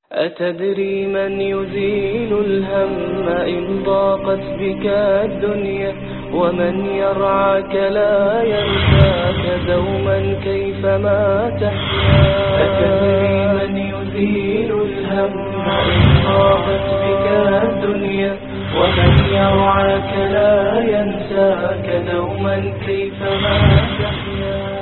أتدري من يزيل الهم إن ضاقت بك الدنيا ومن يرعاك لا ينساك دوما كيفما تحيا. أتدري من يزيل الهم إن ضاقت بك الدنيا ومن يرعاك لا ينساك دوما كيفما تحيا.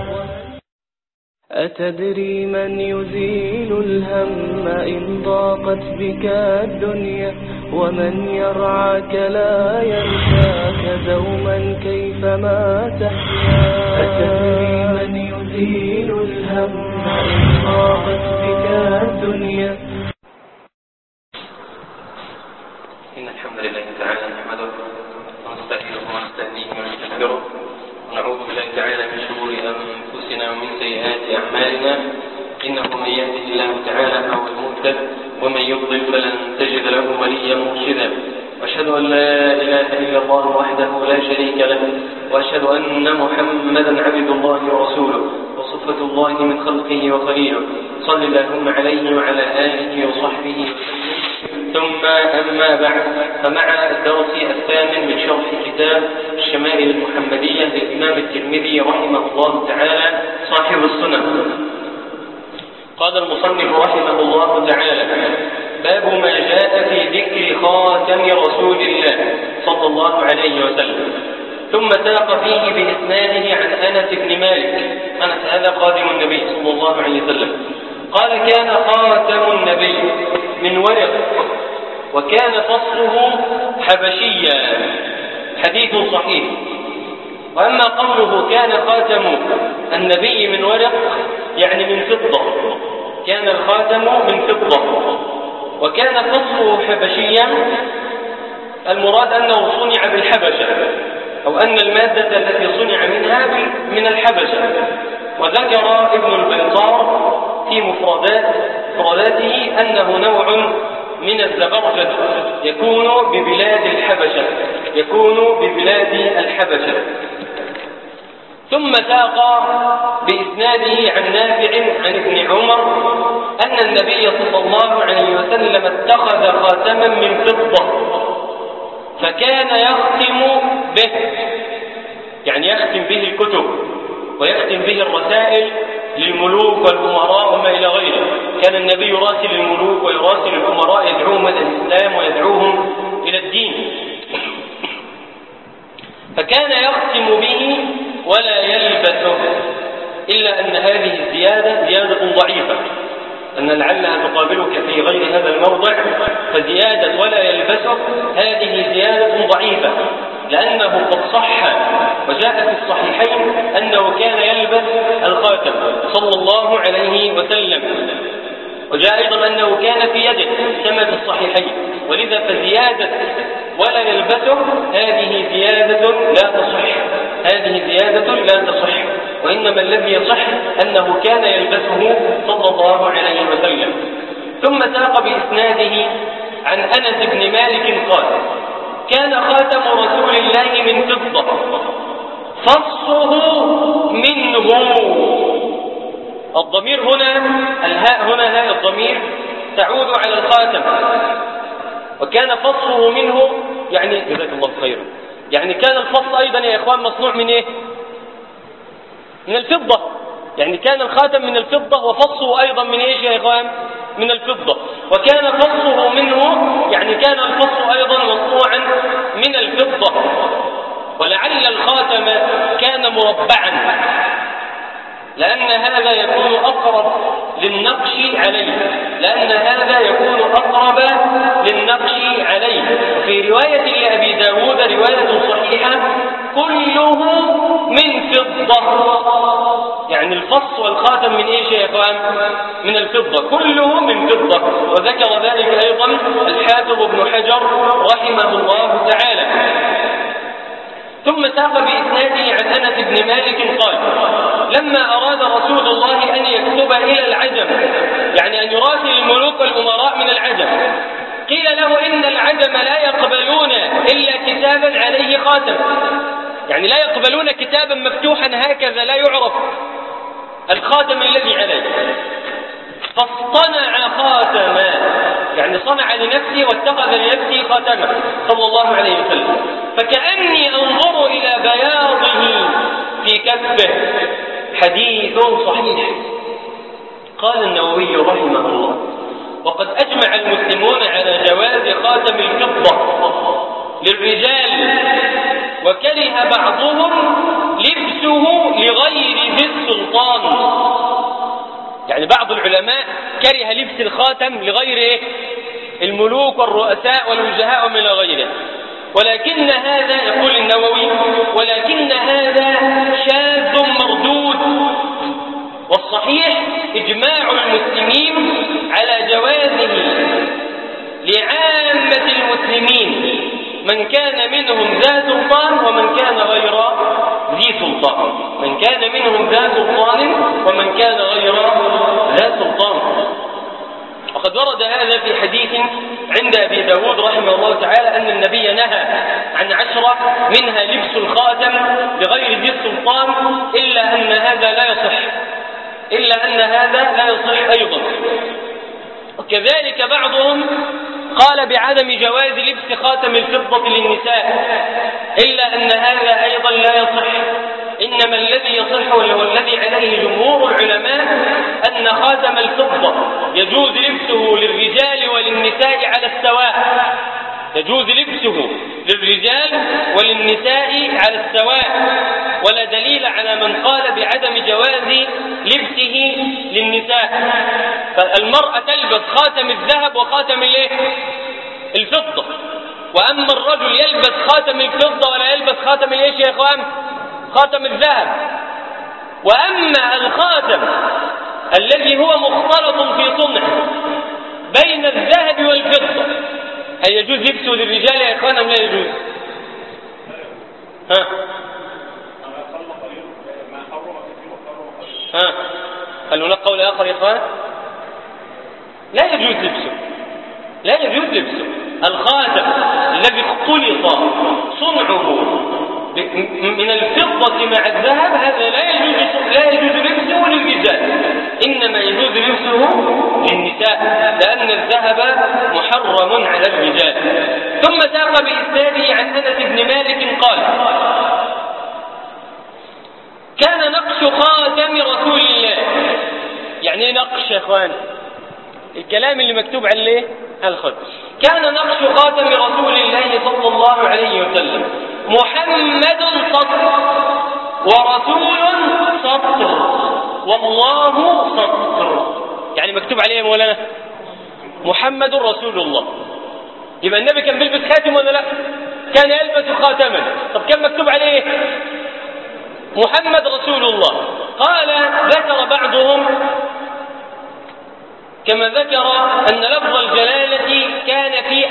أتدري من يزيل الهم إن ضاقت بك الدنيا ومن يرعاك لا ينساك دوما كيفما تحيا. أتدري من يزيل الهم إن ضاقت بك الدنيا. إن الحمد لله تعالى نحمده ونستعينه ونستهديه ونستغفره ونعوذ بالله تعالى من شرور أنفسنا ومن سيئات أعمالنا، إنه من يهده الله تعالى فهو المهتد ومن يضلل فلن تجد له وليا مرشدا. وأشهد أن لا إله إلا الله وحده لا شريك له، وأشهد أن محمدا عبد الله ورسوله وصفة الله من خلقه وخليله، صل اللهم عليه وعلى آله وصحبه وسلم. ثم أما بعد، فمع الدرس الثامن من شرح كتاب الشمائل المحمدية للإمام الترمذي رحمه الله تعالى صاحب السنن. قال المصنف رحمه الله تعالى: باب ما جاء في ذكر خاتم رسول الله صلى الله عليه وسلم. ثم ساق فيه بإسناده عن أنس بن مالك، أنس هذا خادم النبي صلى الله عليه وسلم، قال: كان خاتم النبي من ورق وكان فصله حبشيا، حديث صحيح. وأما قوله كان خاتم النبي من ورق يعني من فضة، كان الخاتم من فضة وكان فصله حبشيا، المراد أنه صنع بالحبشة أو أن المادة التي صنع منها من الحبشة. وذكر ابن البنطار في مفرداته أنه نوع من الزبرجد يكون ببلاد الحبشة. ثم ساق بإسناده عن نافع عن ابن عمر أن النبي صلى الله عليه وسلم اتخذ خاتما من فضة فكان يختم به، يعني يختم به الكتب ويختم به الرسائل للملوك والأمراء وما إلى غيره. كان النبي يراسل الملوك ويراسل الأمراء يدعوهم إلى الإسلام ويدعوهم إلى الدين، فكان يختم به ولا يلبسه، إلا أن هذه الزيادة زيادة ضعيفة، أن لعلها تقابلك في غير هذا الموضع. فزيادة ولا يلبسه هذه زيادة ضعيفة، لأنه قد صح وجاء في الصحيحين أنه كان يلبس الخاتم صلى الله عليه وسلم، وجاء أيضا أنه كان في يده كما في الصحيحين. ولذا فزيادة ولا يلبسه هذه زيادة لا تصح، وإنما الذي يصح أنه كان يلبسه صلى الله عليه وسلم. ثم ساق بإسناده عن أنس بن مالك قال: كان خاتم رسول الله من فضة فصه منه. الضمير هنا، الهاء هنا هاء الضمير تعود على الخاتم، وكان فصه منه يعني جزاك الله خيرا، يعني كان الفص أيضا يا إخوان مصنوع من إيه؟ من الفضة، يعني كان الخاتم من الفضة وفصه أيضا من إيش يا إخوان؟ من الفضة. وكان فصه منه يعني كان الفص أيضا مصنوعا من الفضة. ولعل الخاتم كان مربعا، لأن هذا يكون أقرب للنقش عليه، في رواية لأبي داود رواية صحيحة كله من فضة، يعني الفص والخاتم من إيش يا إخوان؟ من الفضة، كله من فضة. وذكر ذلك أيضا الحافظ ابن حجر رحمه الله تعالى. ثم ساق بإسناده عن أنس بن مالك قال: لما أراد رسول الله أن يكتب إلى العجم، يعني أن يراسل الملوك والأمراء من العجم، قيل له إن العجم لا يقبلون إلا كتابا عليه خاتم، يعني لا يقبلون كتابا مفتوحا هكذا لا يعرف الخاتم الذي عليه. فاصطنع خاتما، يعني صنع لنفسه واتخذ لنفسه خاتما صلى الله عليه وسلم. فكأني أنظر إلى بياضه في كفه. حديث صحيح. قال النووي رحمه الله: وقد أجمع المسلمون على جواز خاتم الفضة للرجال، وكره بعضهم لبسه لغير ذي السلطان. يعني بعض العلماء كره لبس الخاتم لغير الملوك والرؤساء والوجهاء ومن غيره، ولكن هذا، يقول النووي، ولكن هذا شاذ مردود، والصحيح إجماع المسلمين على جوازه لعامة المسلمين، من كان منهم ذا سلطان ومن كان غير ذي سلطان، من كان منهم ذا سلطان ومن كان غير ذا سلطان. وقد ورد هذا في حديث عند أبي داود رحمه الله تعالى أن النبي نهى عن 10 منها لبس الخاتم لغير ذي السلطان، إلا أن هذا لا يصح أيضا. وكذلك بعضهم قال بعدم جواز لبس خاتم الفضة للنساء، إلا أن هذا أيضا لا يصح. إنما الذي يصح وهو الذي عليه جمهور العلماء أن خاتم الفضة يجوز لبسه للرجال وللنساء على السواء، يجوز لبسه للرجال وللنساء على السواء، ولا دليل على من قال بعدم جواز لبسه للنساء. فالمرأة تلبس خاتم الذهب وخاتم الفضة، وأما الرجل يلبس خاتم الفضة ولا يلبس خاتم يا إخوان؟ خاتم الذهب. وأما الخاتم الذي هو مختلط في صنعه بين الذهب والفضة، هل يجوز لبسه للرجال يا إخوان أم لا يجوز؟ هل هناك قول آخر يا إخوان؟ لا يجوز لبسه. الخاتم الذي اختلط صنعه من الفضة مع الذهب هذا لا يجوز لبسه للرجال، إنما يجوز لبسه للنساء، لأن الذهب محرم على الرجال. ثم ساق بإسناده عن أنس بن مالك قال: كان نقش خاتم رسول الله. يعني نقش يا إخوان الكلام اللي مكتوب عليه الخط. كان نقش خاتم رسول الله صلى الله عليه وسلم: محمد سطر ورسول سطر والله سطر. يعني مكتوب عليه يا مولانا محمد رسول الله. يبقى النبي كان بيلبس خاتم ولا لا؟ كان يلبس خاتما. طب كان مكتوب عليه محمد رسول الله. قال ذكر بعضهم كما ذكر أن لفظ الجلالة كان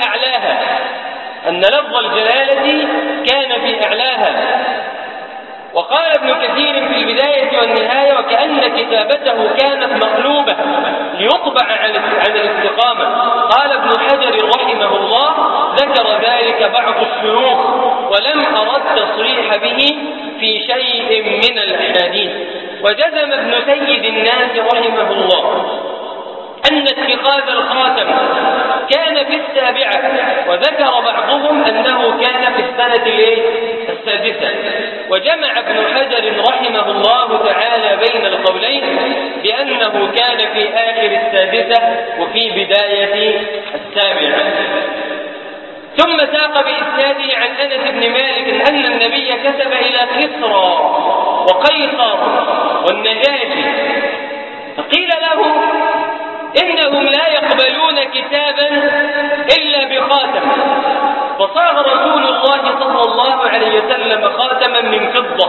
في أعلاها. وقال ابن كثير في البداية والنهاية: وكأن كتابته كانت مقلوبة ليطبع عن الاستقامة. قال ابن حجر رحمه الله: ذكر ذلك بعض الشيوخ ولم أرد تصريح به في شيء من الأحاديث. وجزم ابن سيد الناس رحمه الله أن اتخاذ الخاتم كان في 7، وذكر بعضهم أنه كان في السنة 6. وجمع ابن حجر رحمه الله تعالى بين القولين بأنه كان في آخر 6 وفي بداية 7. ثم ساق بإسناده عن أنس بن مالك أن النبي كتب إلى كسرى وقيصر والنجاشي، فقيل له إنهم لا يقبلون كتابا إلا بخاتم، فصاغ رسول الله صلى الله عليه وسلم خاتما من فضة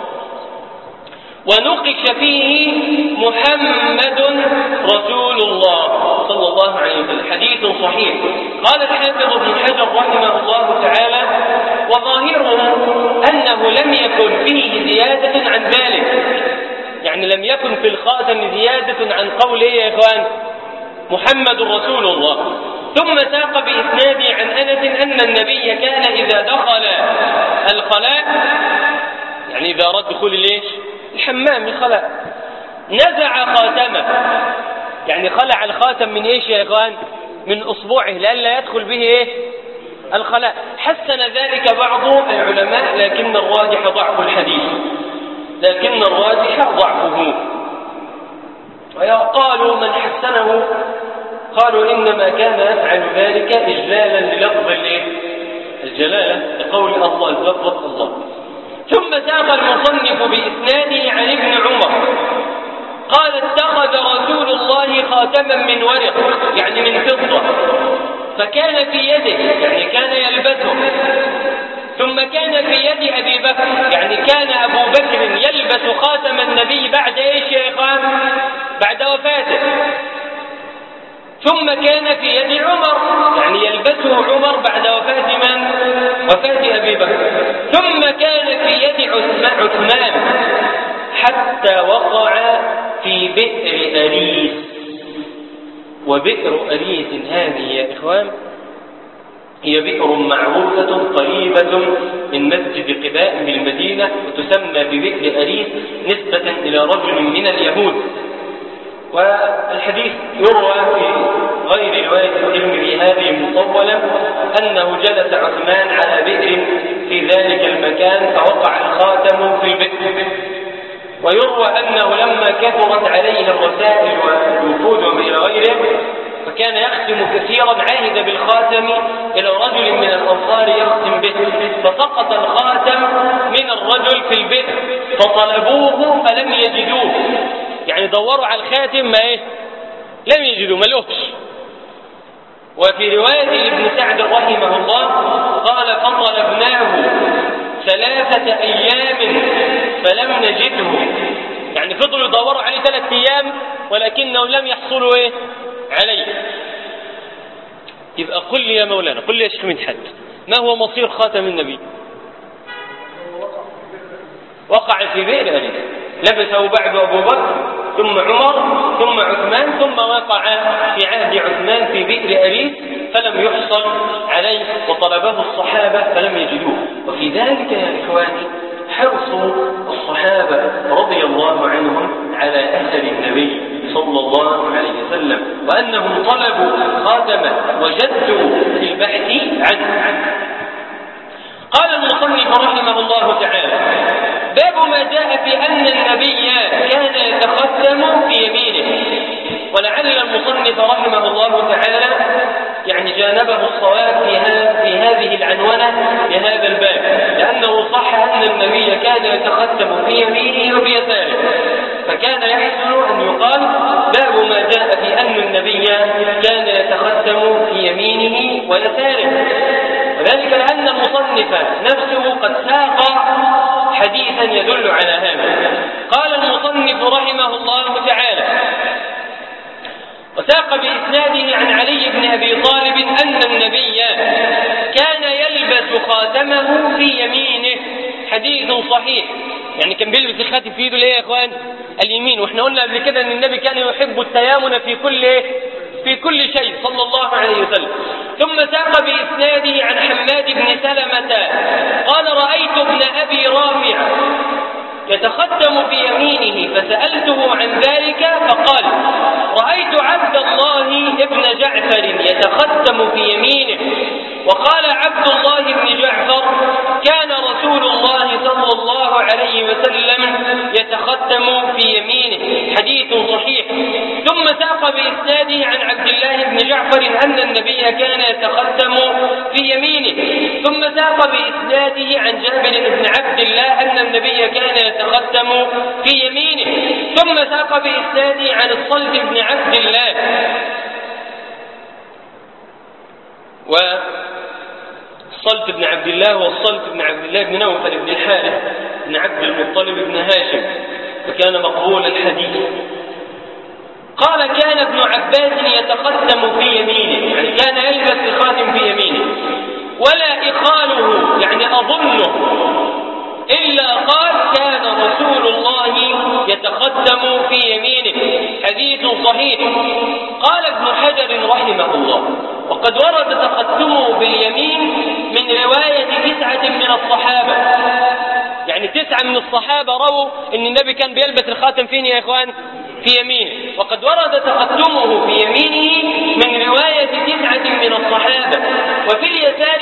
ونقش فيه محمد رسول الله صلى الله عليه وسلم. حديث صحيح. قال الحافظ ابن حجر رحمه الله تعالى: وظاهره أنه لم يكن فيه زيادة عن ذلك، يعني لم يكن في الخاتم زيادة عن قول يا إخوان محمد رسول الله. ثم ساق بإسناده عن أنس أن النبي كان إذا دخل الخلاء، يعني إذا أراد دخول الحمام الخلاء، نزع خاتمه، يعني خلع الخاتم من يا إخوان؟ من أصبعه لئلا يدخل به إيه؟ الخلاء. حسن ذلك بعض العلماء، لكن الراجح ضعف الحديث، لكن الراجح ضعفه. وقالوا من حسنه قالوا إنما كان يفعل ذلك إجلالا للفظ الجلالة، لقول الله لفظ الله. ثم ساق المصنف بإسناده عن ابن عمر قال اتخذ رسول الله خاتما من ورق، يعني من فضة، فكان في يده، يعني كان يلبسه. ثم كان في يد أبي بكر، يعني كان أبو بكر يلبس خاتم النبي بعد إيش يا إخوان؟ بعد وفاته. ثم كان في يد عمر، يعني يلبسه عمر بعد وفاة من؟ وفاة أبي بكر. ثم كان في يد عثمان حتى وقع في بئر أريس. وبئر أريس هذه يا إخوان هي بئر معروفة قريبة من مسجد قباء بالمدينة، وتسمى ببئر أريس نسبة إلى رجل من اليهود. والحديث يروى في غير رواية الترمذي هذه مطولا أنه جلس عثمان على بئر في ذلك المكان فوقع الخاتم في البئر. ويروى أنه لما كثرت عليه الرسائل والوفود وإلى غيره فكان يختم كثيرا، عاهد بالخاتم إلى رجل من الأنصار يختم به، فسقط الخاتم من الرجل في البئر فطلبوه فلم يجدوه، يعني دوروا على الخاتم ما لم يجدوا، ما لهش. وفي رواية لابن سعد رحمه الله قال فطلبناه 3 أيام فلم نجده، يعني فضلوا يدوروا عليه 3 أيام ولكنهم لم يحصلوا عليه. يبقى قل لي يا مولانا، قل لي يا شيخ مدحت، ما هو مصير خاتم النبي؟ وقع في بئر أريس، لبسه بعد أبو بكر ثم عمر ثم عثمان، ثم وقع في عهد عثمان في بئر أريس فلم يحصل عليه، وطلبه الصحابة فلم يجدوه. وفي ذلك يا إخواني حرص الصحابة رضي الله عنهم على أثر النبي صلى الله عليه وسلم، وأنهم طلبوا خاتمه وجدوا في البحث عنه. قال المصنف رحمه الله تعالى باب ما جاء في أن النبي كان يتختم في يمينه. ولعل المصنف رحمه الله تعالى يعني جانبه الصواب في هذه العنونة لهذا الباب، لأنه صح أن النبي كان يتختم في يمينه وفي يساره، فكان يحسن أن يقال باب ما جاء في أن النبي كان يتختم في يمينه ويساره، وذلك لأن المصنف نفسه قد ساق حديثا يدل على هذا. قال المصنف رحمه الله تعالى وساق بإسناده عن علي بن أبي طالب أن النبي كان يلبس خاتمه في يمينه، حديث صحيح، يعني كان بيلبس الخاتم في يده ليه يا إخوان؟ اليمين. وإحنا قلنا قبل كده أن النبي كان يحب التيامن في كل شيء صلى الله عليه وسلم. ثم ساق بإسناده عن حماد بن سلمة قال رأيت ابن أبي رافع يتختم في يمينه فسألته عن ذلك فقال رأيت عبد الله ابن جعفر يتختم في يمينه. وقال عبد الله بن جعفر كان رسول الله صلى الله عليه وسلم يتختم في يمينه، حديث صحيح. ثم ساق بإسناده عن عبد الله بن جعفر أن النبي كان يتختم في يمينه. ثم ساق بإسناده عن جابر بن عبد الله أن النبي كان يتختم في يمينه. ثم ساق بإسناده عن الصلت بن عبد الله والصلت بن عبد الله والصلت بن عبد الله بن نوفل بن الحارث بن عبد المطلب بن هاشم، فكان مقبول الحديث. قال كان ابن عباس يتختم في يمينه، يعني كان يلبس الخاتم في يمينه، ولا إخاله يعني أظنه إلا قال كان رسول الله يتختم في يمينه، حديث صحيح. قال ابن حجر رحمه الله وقد ورد تختمه باليمين من رواية 9 من الصحابة، يعني 9 من الصحابة رووا ان النبي كان بيلبس الخاتم فين يا اخوان؟ في يمينه. وقد ورد تختمه في يمينه من رواية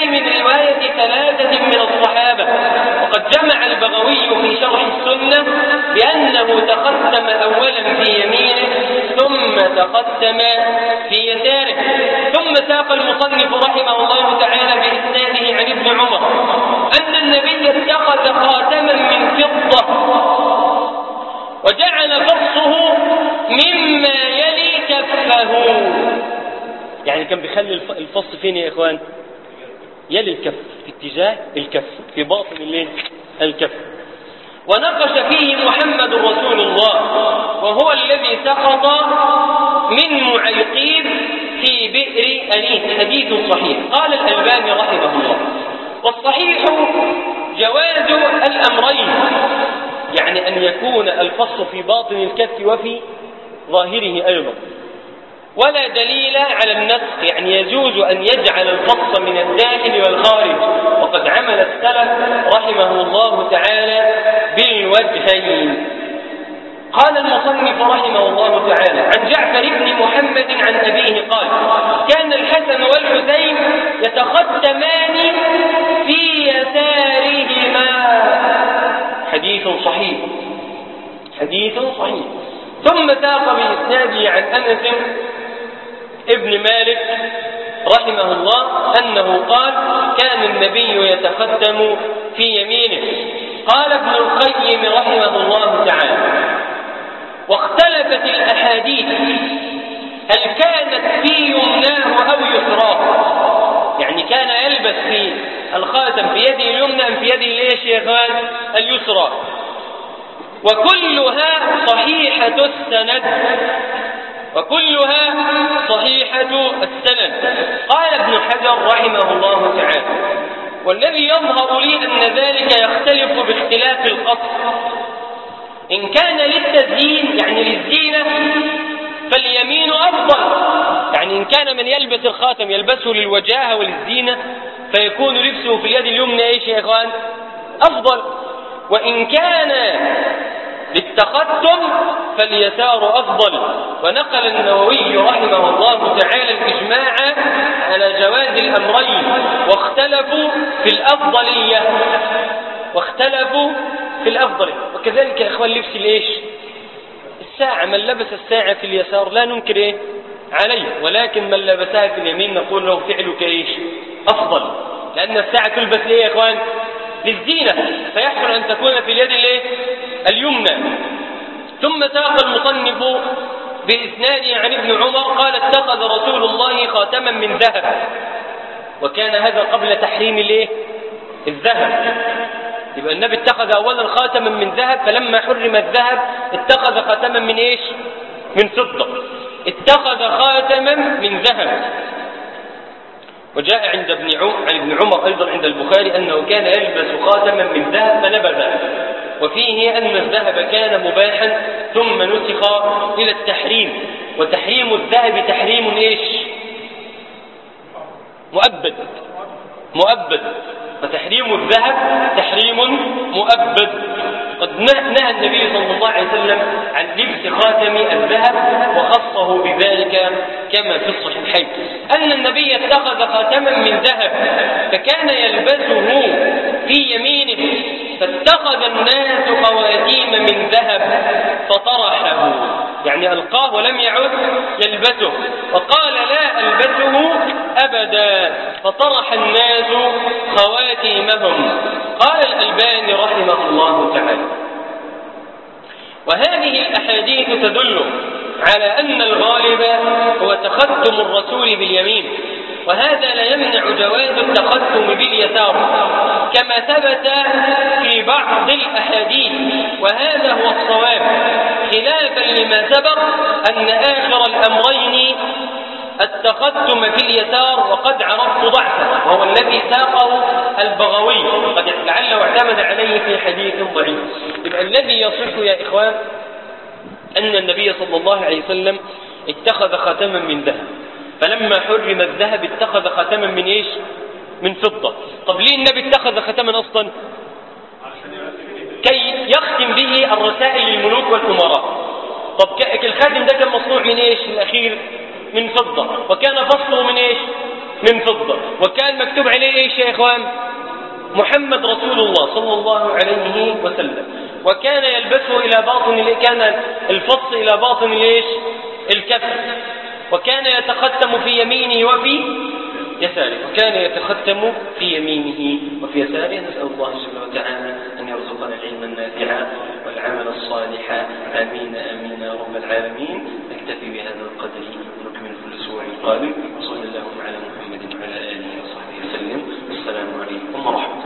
من رواية 3 من الصحابة. وقد جمع البغوي في شرح السنة بأنه تختم أولا في يمينه ثم تختم في يساره. ثم ساق المصنف رحمه الله تعالى بإسناده عن ابن عمر أن النبي اتخذ خاتما من فضة وجعل فصه مما يلي كفه. يعني كان بيخلي الفص فين يا إخوان؟ يلي الكف، في اتجاه الكف، في باطن الليل الكف. ونقش فيه محمد رسول الله وهو الذي سقط من معيقيب في بئر أنيس، حديث صحيح. قال الألباني رحمه الله: والصحيح جواز الأمرين، يعني أن يكون الفص في باطن الكف وفي ظاهره أيضا، ولا دليل على النسخ، يعني يجوز أن يجعل الفص من الداخل والخارج، وقد عمل السلف رحمه الله تعالى بالوجهين. قال المصنف رحمه الله تعالى: عن جعفر بن محمد عن أبيه قال: كان الحسن والحسين يتختمان في يسارهما، حديث صحيح، حديث صحيح. ثم ساق بإسناده عن أنس ابن مالك رحمه الله أنه قال: كان النبي يتختم في يمينه. قال ابن القيم رحمه الله تعالى: واختلفت الأحاديث هل كانت في يمناه أو يسراه، يعني كان يلبس في الخاتم في يده اليمنى أم في يده ليش يا إخوان؟ اليسرى. وكلها صحيحة السند، وكلها صحيحة السند. قال ابن حجر رحمه الله تعالى: والذي يظهر لي أن ذلك يختلف باختلاف القصد. إن كان للتزيين يعني للزينة فاليمين أفضل، يعني إن كان من يلبس الخاتم يلبسه للوجاهة وللزينة فيكون لبسه في اليد اليمنى إيش يا إخوان؟ أفضل. وإن كان للتختم فاليسار أفضل. ونقل النووي رحمه الله تعالى الإجماع على جواز الأمرين، واختلفوا في الأفضلية، واختلفوا في الأفضلية. وكذلك يا إخوان لبس الإيش؟ الساعة، من لبس الساعة في اليسار لا ننكر إيه عليه، ولكن من لبسها في اليمين نقول له فعلك إيش؟ أفضل، لأن الساعة تلبس ليه يا إخوان؟ للزينة، فيحسن أن تكون في اليد الإيه؟ اليمنى. ثم ساق المصنف بإسناده عن ابن عمر قال: اتخذ رسول الله خاتما من ذهب. وكان هذا قبل تحريم الإيه؟ الذهب. يبقى النبي اتخذ أولا خاتما من ذهب، فلما حرم الذهب اتخذ خاتما من إيش؟ من فضة. اتخذ خاتما من ذهب. وجاء عند ابن عمر أيضا عند البخاري أنه كان يلبس خاتما من ذهب فنبذ، وفيه أن الذهب كان مباحا ثم نسخ إلى التحريم. وتحريم الذهب تحريم إيش؟ مؤبد، مؤبد. فتحريم الذهب تحريم مؤبد. قد نهى النبي صلى الله عليه وسلم عن لبس خاتم الذهب وخصه بذلك كما في الصحيحين أن النبي اتخذ خاتما من ذهب فكان يلبسه في يمينه، فاتخذ الناس خواتيم من ذهب فطرحه، يعني ألقاه ولم يعد يلبسه، وقال: لا ألبسه أبدا، فطرح الناس خواتيمهم. قال الألباني رحمه الله تعالى: وهذه الأحاديث تدل على أن الغالب هو تختم الرسول باليمين، وهذا لا يمنع جواز التختم باليسار كما ثبت في بعض الأحاديث، وهذا هو الصواب، خلافا لما سبق أن آخر الأمرين التختم في اليسار، وقد عرفت ضعفه وهو الذي ساقه البغوي، قد لعله اعتمد عليه في حديث ضعيف. يبقى الذي يصح يا إخوان أن النبي صلى الله عليه وسلم اتخذ خاتما من ذهب، فلما حرم الذهب اتخذ خاتما من إيش؟ من فضة. طب ليه النبي اتخذ خاتما أصلا؟ كي يختم به الرسائل للملوك والأمراء. طب الخاتم ده كان مصنوع من إيش الأخير؟ من فضة، وكان فصله من إيش؟ من فضة، وكان مكتوب مكتوب عليه ايش يا اخوان؟ محمد رسول الله صلى الله عليه وسلم. وكان يلبسه إلى باطن، كان الفص إلى باطن ليش؟ الكف. وكان يتختم في يمينه وفي يساره، وكان يتختم في يمينه وفي يساره. نسأل الله جل وتعالى أن يرزقنا العلم النافع والعمل الصالح. آمين آمين يا رب العالمين. نكتفي بهذا القدر ونكمل في الأسبوع القادم. وصلى اللهم على محمد وعلى آله وصحبه وسلم. السلام عليكم ورحمة الله.